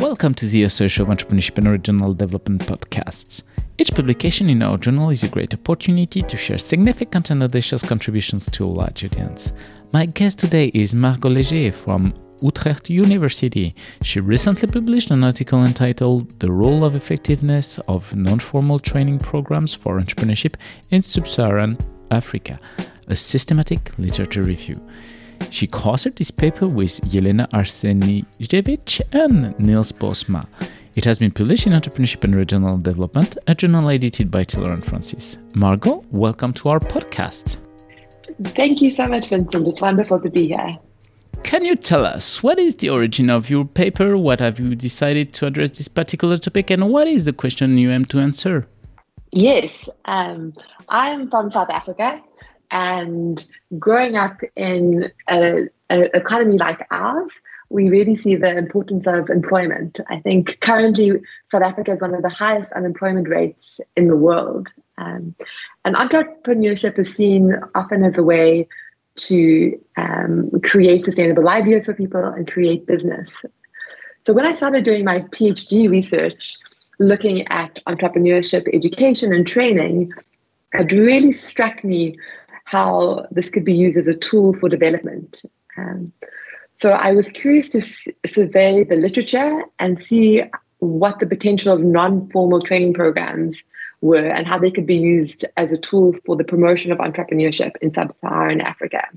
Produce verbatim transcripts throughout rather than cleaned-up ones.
Welcome to the Association of Entrepreneurship and Regional Development podcasts. Each publication in our journal is a great opportunity to share significant and audacious contributions to a large audience. My guest today is Margot Léger from Utrecht University. She recently published an article entitled The Role of Effectiveness of Non-Formal Training Programs for Entrepreneurship in Sub-Saharan Africa, a systematic literature review. She co-authored this paper with Yelena Arsenijevic and Niels Bosma. It has been published in Entrepreneurship and Regional Development, a journal edited by Taylor and Francis. Margot, welcome to our podcast. Thank you so much, Vincent. It's wonderful to be here. Can you tell us what is the origin of your paper? What have you decided to address this particular topic, and what is the question you aim to answer? Yes, um, I am from South Africa. And growing up in an economy like ours, we really see the importance of employment. I think currently South Africa is one of the highest unemployment rates in the world. Um, and entrepreneurship is seen often as a way to um, create sustainable livelihoods for people and create business. So when I started doing my PhD research, looking at entrepreneurship, education, and training, it really struck me how this could be used as a tool for development. Um, so I was curious to s- survey the literature and see what the potential of non-formal training programs were and how they could be used as a tool for the promotion of entrepreneurship in sub-Saharan Africa.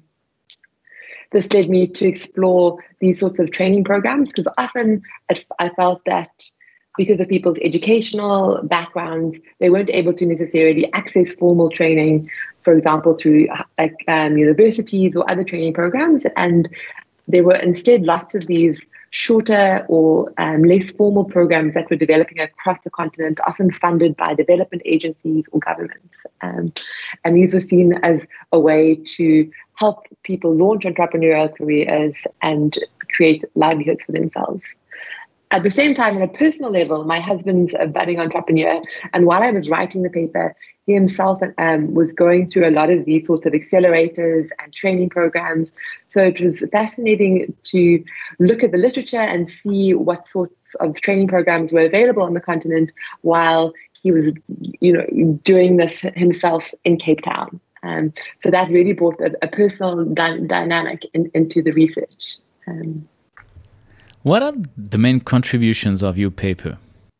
This led me to explore these sorts of training programs because often I felt that because of people's educational backgrounds, they weren't able to necessarily access formal training, for example, through like, um, universities or other training programs. And there were instead lots of these shorter or um, less formal programs that were developing across the continent, often funded by development agencies or governments. Um, and these were seen as a way to help people launch entrepreneurial careers and create livelihoods for themselves. At the same time, on a personal level, my husband's a budding entrepreneur. And while I was writing the paper, he himself um, was going through a lot of these sorts of accelerators and training programs. So it was fascinating to look at the literature and see what sorts of training programs were available on the continent while he was, you know, doing this himself in Cape Town. Um, so that really brought a, a personal dy- dynamic in, into the research. Um, What are the main contributions of your paper?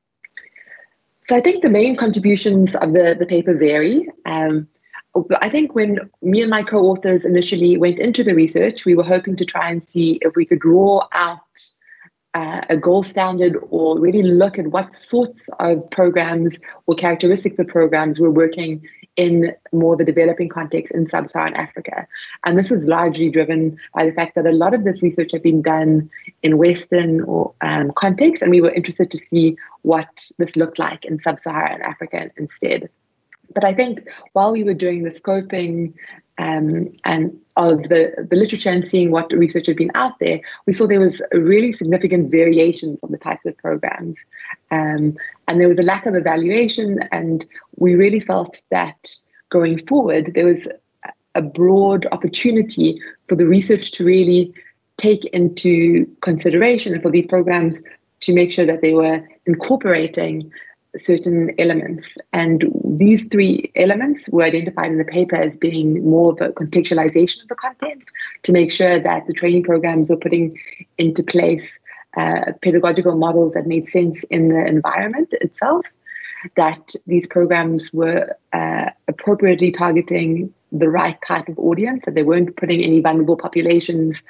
So I think the main contributions of the, the paper vary. Um, I think when me and my co-authors initially went into the research, we were hoping to try and see if we could draw out uh, a gold standard or really look at what sorts of programs or characteristics of programs were working in more the developing context in sub-Saharan Africa. And this was largely driven by the fact that a lot of this research had been done in Western or um, context, and we were interested to see what this looked like in sub-Saharan Africa instead. But I think while we were doing the scoping um, and of the, the literature and seeing what research had been out there, we saw there was a really significant variations of the types of programs. Um, and there was a lack of evaluation, and we really felt that going forward, there was a broad opportunity for the research to really take into consideration and for these programs to make sure that they were incorporating certain elements. And these three elements were identified in the paper as being more of a contextualization of the content to make sure that the training programs were putting into place uh, pedagogical models that made sense in the environment itself, that these programs were uh, appropriately targeting the right type of audience, that they weren't putting any vulnerable populations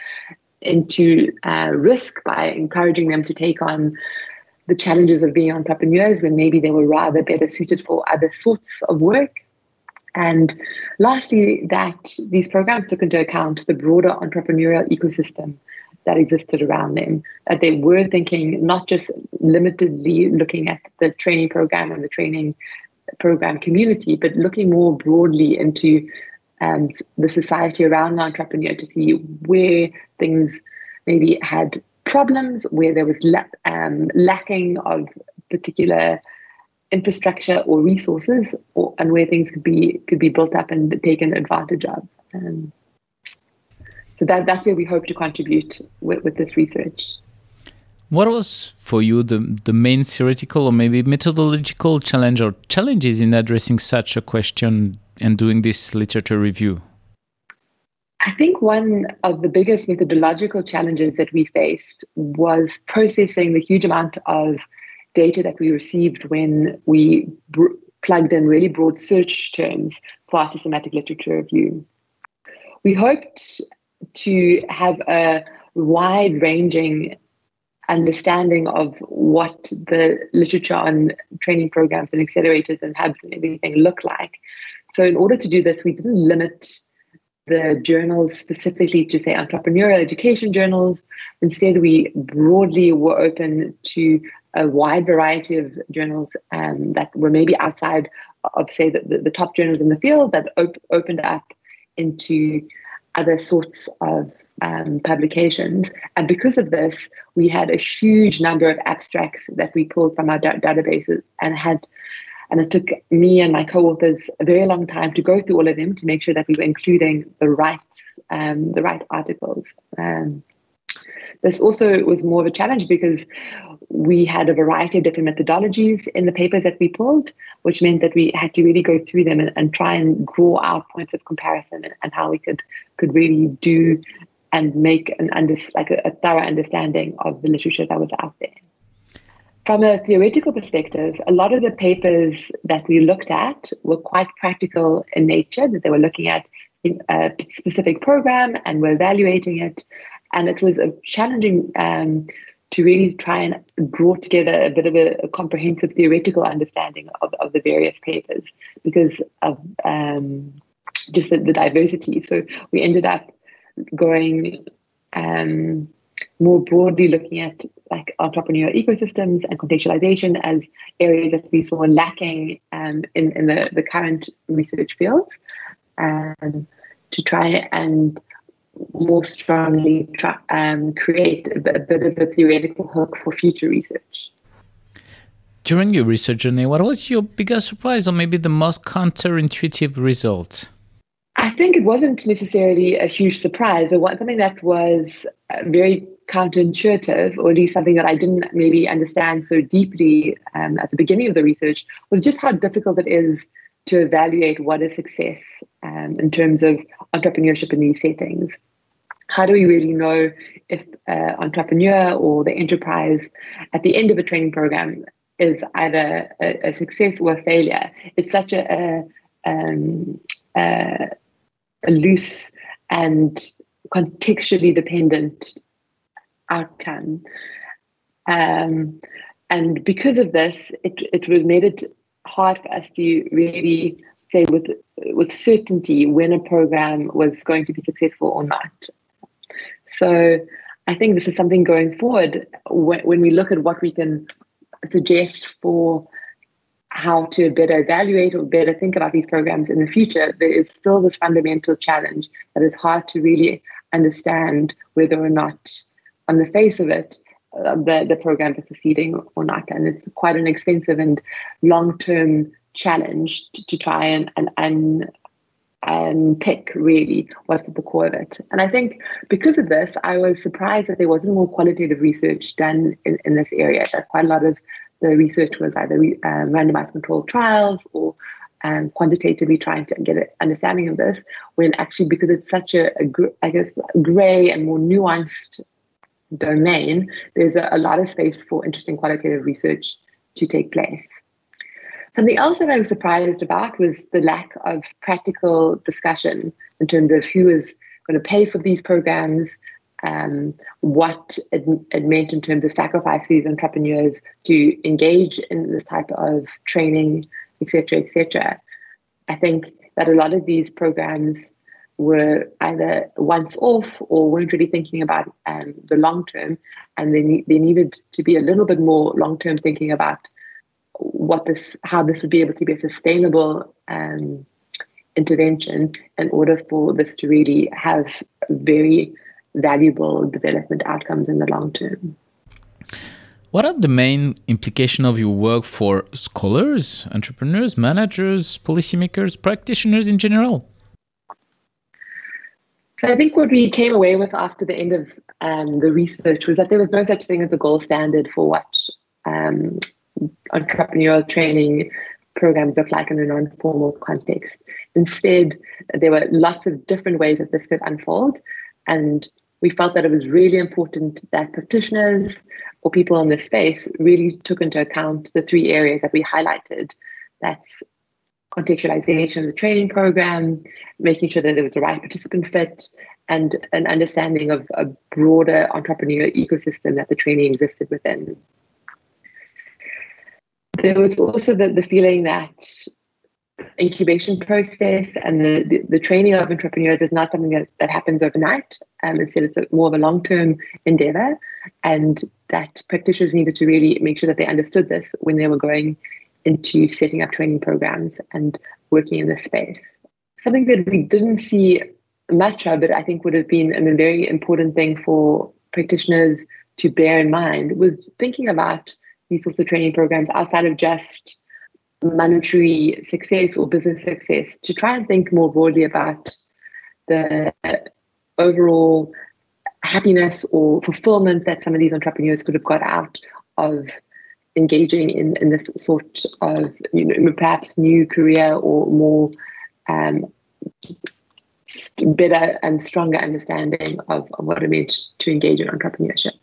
into uh, risk by encouraging them to take on the challenges of being entrepreneurs when maybe they were rather better suited for other sorts of work. And lastly, that these programs took into account the broader entrepreneurial ecosystem that existed around them, that they were thinking not just limitedly looking at the training program and the training program community, but looking more broadly into um, the society around the entrepreneur to see where things maybe had problems, where there was la- um, lacking of particular infrastructure or resources, or, and where things could be could be built up and taken advantage of. Um, so that that's where we hope to contribute with, with this research. What was for you the, the main theoretical or maybe methodological challenge or challenges in addressing such a question and doing this literature review? I think one of the biggest methodological challenges that we faced was processing the huge amount of data that we received when we br- plugged in really broad search terms for our systematic literature review. We hoped to have a wide-ranging understanding of what the literature on training programs and accelerators and hubs and everything look like. So in order to do this, we didn't limit the journals specifically to, say, entrepreneurial education journals. Instead, we broadly were open to a wide variety of journals um, that were maybe outside of, say, the, the, the top journals in the field that op- opened up into other sorts of um, publications. And because of this, we had a huge number of abstracts that we pulled from our da- databases and had And it took me and my co-authors a very long time to go through all of them to make sure that we were including the right, um, the right articles. Um, this also was more of a challenge because we had a variety of different methodologies in the papers that we pulled, which meant that we had to really go through them and, and try and draw out points of comparison and, and how we could could really do and make an under, like a, a thorough understanding of the literature that was out there. From a theoretical perspective, a lot of the papers that we looked at were quite practical in nature, that they were looking at a specific program and were evaluating it. And it was a challenging um, to really try and draw together a bit of a, a comprehensive theoretical understanding of, of the various papers because of um, just the, the diversity. So we ended up going um, more broadly looking at like entrepreneurial ecosystems and contextualization as areas that we saw lacking um, in, in the, the current research fields, um, to try and more strongly try, um, create a bit, a bit of a theoretical hook for future research. During your research journey, what was your biggest surprise or maybe the most counterintuitive result? I think it wasn't necessarily a huge surprise. It was something that was very counterintuitive, or at least something that I didn't maybe understand so deeply um, at the beginning of the research, was just how difficult it is to evaluate what is success um, in terms of entrepreneurship in these settings. How do we really know if an uh, entrepreneur or the enterprise at the end of a training program is either a, a success or a failure? It's such a, a, um, a, a loose and contextually dependent outcome. Um, and because of this, it, it was made it hard for us to really say with with certainty when a program was going to be successful or not. So I think this is something going forward when, when we look at what we can suggest for how to better evaluate or better think about these programs in the future. There is still this fundamental challenge that is hard to really understand whether or not, on the face of it, uh, the, the programs are succeeding or not. And it's quite an expensive and long-term challenge to, to try and, and, and, and pick really what's at the core of it. And I think because of this, I was surprised that there wasn't more qualitative research done in, in this area. That quite a lot of the research was either um, randomized controlled trials or um, quantitatively trying to get an understanding of this, when actually, because it's such a, a I guess, gray and more nuanced domain, there's a, a lot of space for interesting qualitative research to take place. Something else that I was surprised about was the lack of practical discussion in terms of who is going to pay for these programs, um, what it, it meant in terms of sacrifice for these entrepreneurs to engage in this type of training, et cetera, et cetera. I think that a lot of these programs were either once off or weren't really thinking about um, the long term, and they, ne- they needed to be a little bit more long-term thinking about what this, how this would be able to be a sustainable um, intervention in order for this to really have very valuable development outcomes in the long term. What are the main implications of your work for scholars, entrepreneurs, managers, policymakers, practitioners in general? So I think what we came away with after the end of um, the research was that there was no such thing as a gold standard for what um, entrepreneurial training programs look like in a non-formal context. Instead, there were lots of different ways that this could unfold, and we felt that it was really important that practitioners or people in this space really took into account the three areas that we highlighted. That's contextualization of the training program, making sure that there was the right participant fit, and an understanding of a broader entrepreneurial ecosystem that the training existed within. There was also the, the feeling that incubation process and the, the, the training of entrepreneurs is not something that, that happens overnight. Um, instead, it's a, more of a long-term endeavor, and that practitioners needed to really make sure that they understood this when they were going into setting up training programs and working in this space. Something that we didn't see much of, but I think would have been a very important thing for practitioners to bear in mind, was thinking about these sorts of training programs outside of just monetary success or business success, to try and think more broadly about the overall happiness or fulfillment that some of these entrepreneurs could have got out of engaging in, in this sort of, you know, perhaps new career or more um, better and stronger understanding of, of what it meant to engage in entrepreneurship.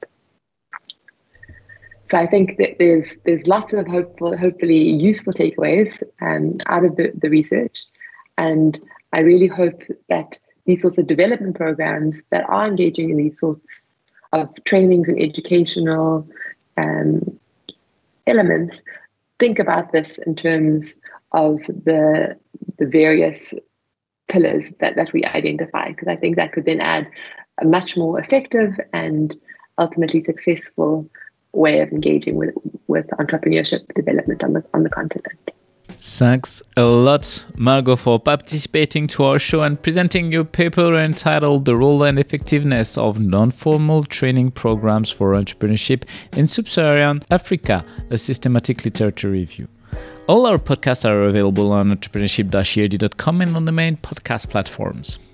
So I think that there's there's lots of hopeful, hopefully useful takeaways um, out of the, the research, and I really hope that these sorts of development programs that are engaging in these sorts of trainings and educational um, elements think about this in terms of the the various pillars that, that we identify, because I think that could then add a much more effective and ultimately successful way of engaging with, with entrepreneurship development on the on the continent. Thanks a lot, Margot, for participating to our show and presenting your paper entitled The Role and Effectiveness of Non-Formal Training Programs for Entrepreneurship in Sub-Saharan Africa, a systematic literature review. All our podcasts are available on entrepreneurship dash e r d dot com and on the main podcast platforms.